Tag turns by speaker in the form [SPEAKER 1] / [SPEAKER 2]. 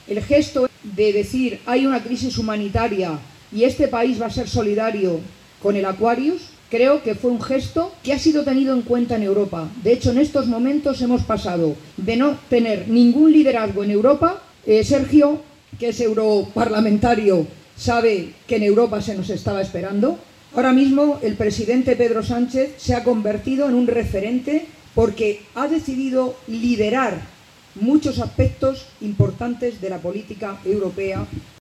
[SPEAKER 1] El gesto de decir hay una crisis humanitaria y este país va a ser solidario con el Aquarius, creo que fue un gesto que ha sido tenido en cuenta en Europa. De hecho, en estos momentos hemos pasado de no tener ningún liderazgo en Europa. Sergio, que es europarlamentario, sabe que en Europa se nos estaba esperando. Ahora mismo el presidente Pedro Sánchez se ha convertido en un referente porque ha decidido liderar muchos aspectos importantes de la política europea